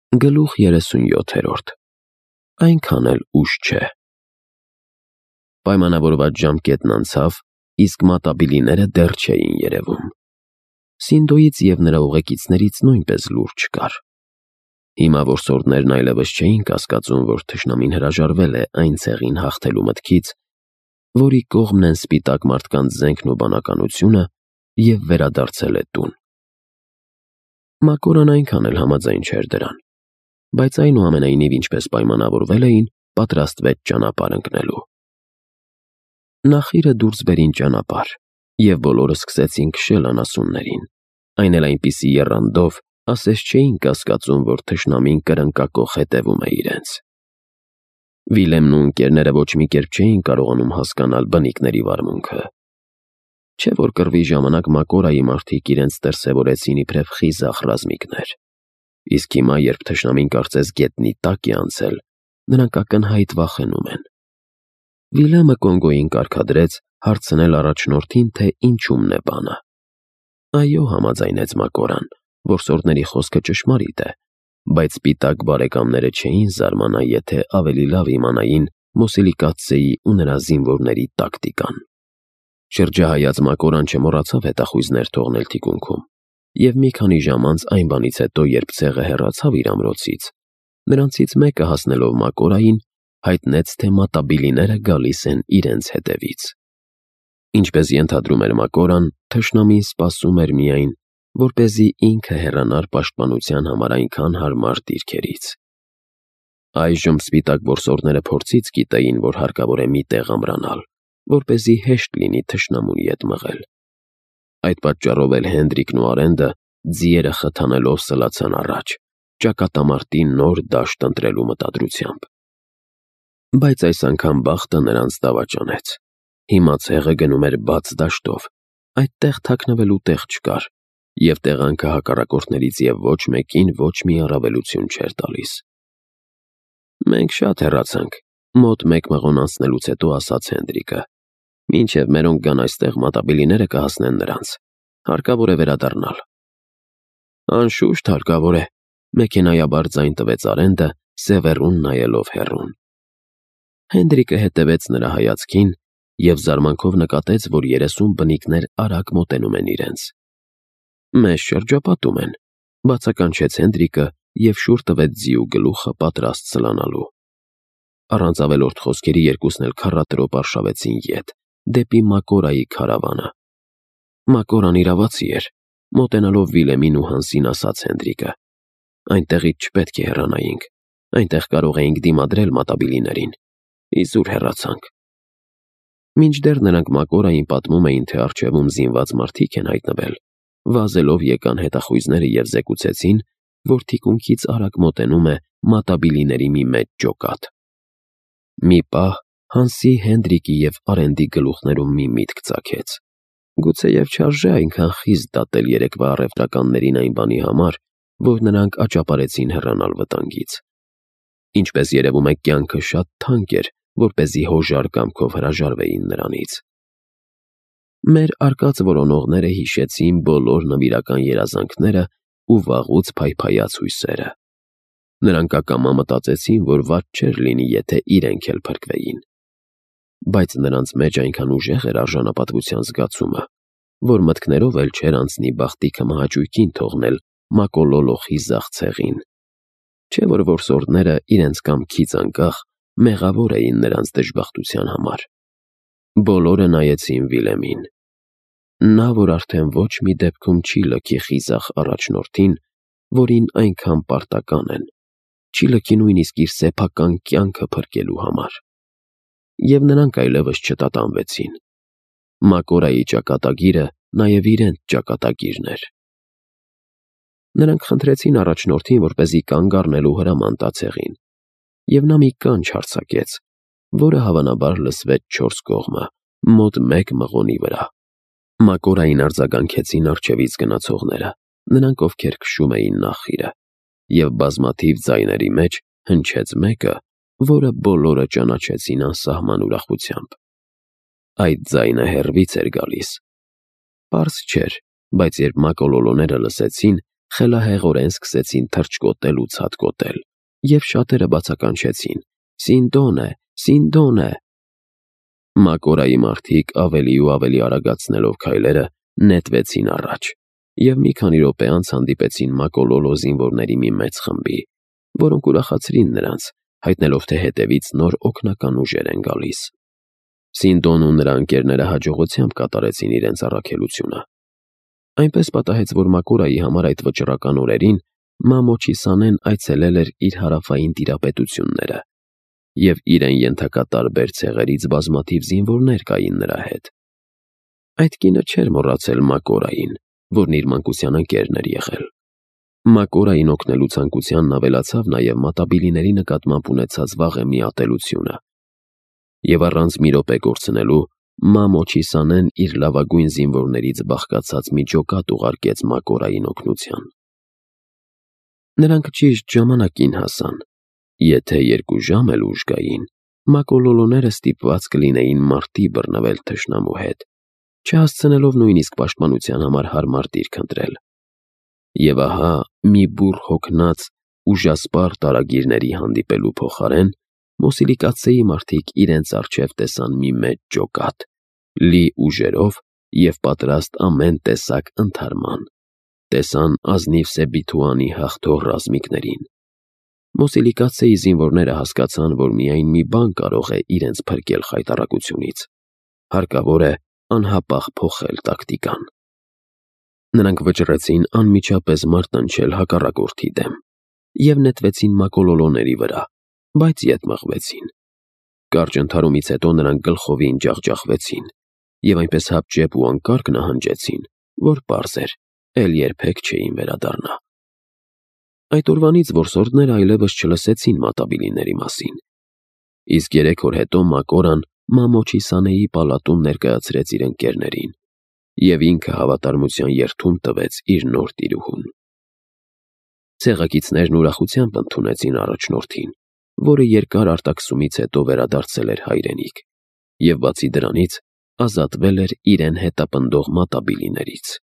Գլուխ 37 Այնքան էլ ուշ չէ։ Պայմանավորված ժամկետն անցավ, իսկ մատաբիլիները դեռ չէին երևում։ Սինդոյից և նրա ուղեկիցներից նույնպես լուր չկար։ Հիմա որսորդներն այլևս չէին կասկածում, որ թշնամին հրաժարվել է այն ցեղին հաղթելու մտքից, որի կողմն են սպիտակ մարդկանց զենքն ու բանականությունը, և վերադարձել է տուն։ Մակորան այնքան էլ համաձայն չէր դրան, բայց այնուամենայնիվ, ինչպես պայմանավորվել էին, պատրաստվեց ճանապարհ ընկնելու։ Նախիրը դուրս բերին ճանապարհ, և բոլորը սկսեցին քշել անասուններին, այն էլ այնպիսի եռանդով, ասես չէին կասկածում, որ թշնամին կրնկակոխ հետևում է իրենց։ Վիլեմն ու ընկերները ոչ մի կերպ չէին կարողանում հասկանալ բնիկների վարմունքը։ Չէ որ կռվի ժամանակ Մակորայի մարդիկ իրենց դրսևորեցին իբրև խիզախ ռազմիկներ, իսկ հիմա, երբ թշնամին կարծես գետնի տակ է անցել, նրանք ակնհայտ վախենում են։ Վիլեմը Կոնգոյին կարգադրեց հարցնել առաջնորդին, թե ինչումն է բանը։ Այո, համաձայնեց Մակորան, որսորդների խոսքը ճշմարիտ է, բայց սպիտակ բարեկամները չէին զարմանա, եթե ավելի լավ իմանային Մոսիլիկացեի ու նրա զինվորների տակտիկան։ Շրջահայաց Մակորան չմոռացավ հետախույզներ թողնել թիկունքում, և մի քանի ժամ անց այն բանից հետո, երբ ցեղը հեռացավ իր ամրոցից, նրանցից մեկը հասնելով Մակորային, հայտնեց, թե մատաբիլիները գալիս են իրենց հետևից։ Ինչպես ենթադրում էր Մակորան, թշնամին սպասում էր միայն, որպեսզի ինքը հեռանար պաշտպանության համար այնքան հարմար դիրքերից։ Այժմ սպիտակ որսորդները փորձից գիտեին, որ հարկավոր է մի տեղ ամրանալ, որպեսզի հեշտ լինի թշնամուն ետ մղել։ Այդ պատճառով էլ Հենդրիկն ու Արենդը, ձիերը խթանելով, սլացան առաջ, ճակատամարտի նոր դաշտ ընտրելու մտադրությամբ։ Բայց այս անգամ բախտը նրանց դավաճանեց։ Հիմա ցեղը գնում էր բաց դաշտով, այդտեղ թաքնվելու տեղ չկար, և տեղանքը հակառակորդներից և ոչ մեկին ոչ մի առավելություն չէր տալիս։ Մենք շատ հեռացանք, մոտ 1 մղոն անցնելուց հետո ասաց Հենդրիկը։ Մինչև մերոնք գան այստեղ, մատաբիլիները կհասնեն նրանց, հարկավոր է վերադառնալ։ Անշուշտ հարկավոր է, մեքենայաբար ձայն տվեց Արենդը, սևեռուն նայելով հեռուն։ Հենդրիկը հետևեց նրա հայացքին և զարմանքով նկատեց, որ 30 բնիկներ արագ մոտենում են իրենց։ Մեզ շրջապատում են, բացականչեց Հենդրիկը և շուռ տվեց ձիու գլուխը պատրաստ սլանալու։ Առանց ավելորդ խոսքերի երկուսն էլ քառատրոպ արշավեցին ետ, դեպի Մակորայի քարավանը։ Մակորան իրավացի էր, մոտենալով Վիլեմին ու Հանսին ասաց Հենդրիկը. Այնտեղից չպետք է հեռանայինք, այնտեղ կարող էինք դիմադրել մատաբիլիներին, իզուր հեռացանք։ Մինչդեռ նրանք Մակորային պատմում էին, թե առջևում զինված մարդիկ են հայտնվել, վազելով եկան հետախույզները և զեկուցեցին, որ թիկունքից արագ մոտենում է մատաբիլիների մի մեծ ջոկատ։ Մի պահ Հանսի, Հենդրիկի և Արենդի գլուխներում մի միտք ծագեց։ Գուցեև չարժե այնքան խիստ դատել երեկվա առևտրականներին այն բանի համար, որ նրանք աճապարեցին հեռանալ վտանգից։ Ինչպես երևում է, կյանքը շատ թանկ էր, որպեսզի հոժար կամքով հրաժարվեին նրանից։ Մեր արկած որոնողները հիշեցին բոլոր նվիրական երազանքները ու վաղուց փայփայած հույսերը։ Նրանք ակամա մտածեցին, որ վատ չէր լինի, եթե իրենք էլ փրկվեին։ Բայց նրանց մեջ այնքան ուժեղ էր արժանապատվության զգացումը, որ մտքներով էլ չէր անցնի բախտիքը մահաճույքին թողնել մակոլոլո խիզախ ցեղին։ Չէ որ որսորդները իրենց կամքից անկախ մեղավոր էին նրանց դժբախտության համար։ Բոլորը նայեցին Վիլեմին։ Նա, որ արդեն ոչ մի դեպքում չի լքի խիզախ առաջնորդին, որին այնքան պարտական են, չի լքի նույնիսկ իր սեփական կյանքը փրկելու համար։ Եվ նրանք այլևս չտատանվեցին։ Մակորայի ճակատագիրը նաև իրենց ճակատագիրն էր։ Նրանք խնդրեցին առաջնորդին, որպեսզի կանգ առնելու հրաման տա ցեղին, և նա մի կանչ հարձակեց, որը հավանաբար լսվեց 4 կողմը, մոտ 1 մղոնի վրա։ Մակորային արձագանքեցին առջևից գնացողները, նրանք, ովքեր քշում էին նախիրը, և բազմաթիվ ձայների մեջ հնչեց մեկը, որը բոլորը ճանաչեցին անսահման ուրախությամբ։ Այդ ձայնը հեռվից էր գալիս։ Պարզ չէր, բայց երբ մակոլոլոները լսեցին, խելահեղորեն սկսեցին թռչկոտել ու ցատկոտել, և շատերը բացականչեցին. «Սինդոն է, Սինդոն է»։ Մակորայի մարդիկ ավելի ու ավելի արագացնելով քայլերը նետվեցին առաջ, և մի քանի րոպե անց հանդիպեցին Մակոլոլո զինվորների մի մեծ խմբի, որոնք ուրախացրին նրանց, հայտնելով, թե հետևից նոր օգնական ուժեր են գալիս։ Սինդոն ու նրա ընկերները հաջողությամբ կատարեցին իրենց առաքելությունը։ Այնպես պատահեց, որ Մակորայի համար այդ վճռական օրերին Մամոչիսանեն այցելել էր իր հարավային տիրապետությունները, և իրեն ենթակա տարբեր ցեղերից բազմաթիվ զինվորներ կային նրա հետ։ Այդ կինը չէր մոռացել Մակորային, որն իր մանկության ընկերն էր եղել։ Մակորային օգնելու ցանկությանն ավելացավ նաև մատաբիլիների նկատմամբ ունեցած վաղեմի ատելությունը, և առանց մի րոպե կորցնելու Մամոչիսանեն իր լավագույն զինվորներից բաղկացած մի ջոկատ ուղարկեց Մակորային օգնության։ Նրանք ճիշտ ժամանակին հասան։ Եթե 2 ժամ էլ ուշ գային, մակոլոլոները ստիպված կլինեին մարտի բռնվել թշնամու հետ, չհասցնելով նույնիսկ պաշտպանության համար հարմար դիրք ընտրել։ Եվ ահա մի բուռ հոգնած, ուժասպառ տարագիրների հանդիպելու փոխարեն Մոսիլիկացեի մարդիկ իրենց առջև տեսան մի մեծ ջոկատ, լի ուժերով և պատրաստ ամեն տեսակ ընդհարման, տեսան ազնիվ Սեբիթուանի հաղթող ռազմիկներին։ Մոսիլիկացեի զինվորները հասկացան, որ միայն մի բան կարող է իրենց փրկել խայտառակությունից. հարկավոր է անհապաղ փոխել տակտիկան։ Նրանք վճռեցին անմիջապես մարտնչել հակառակորդի դեմ և նետվեցին մակոլոլոների վրա, բայց ետ մղվեցին։ Կարճ ընդհարումից հետո նրանք գլխովին ջախջախվեցին և այնպես հապճեպ ու անկարգ նահանջեցին, որ պարզ էր, էլ երբեք չէին վերադառնա։ Այդ օրվանից որսորդները այլևս չլսեցին մատաբիլիների մասին, իսկ 3 օր հետո Մակորան Մամոչիսանեի պալատում ներկայացրեց իր ընկերներին և ինքը հավատարմության երդում տվեց իր նոր տիրուհուն։ Ցեղակիցներն ուրախությամբ ընդունեցին առաջնորդին, որը երկար արտաքսումից հետո վերադարձել էր հայրենիք և բացի դրանից ազատվել էր իրեն հետապնդող մատաբիլիներից։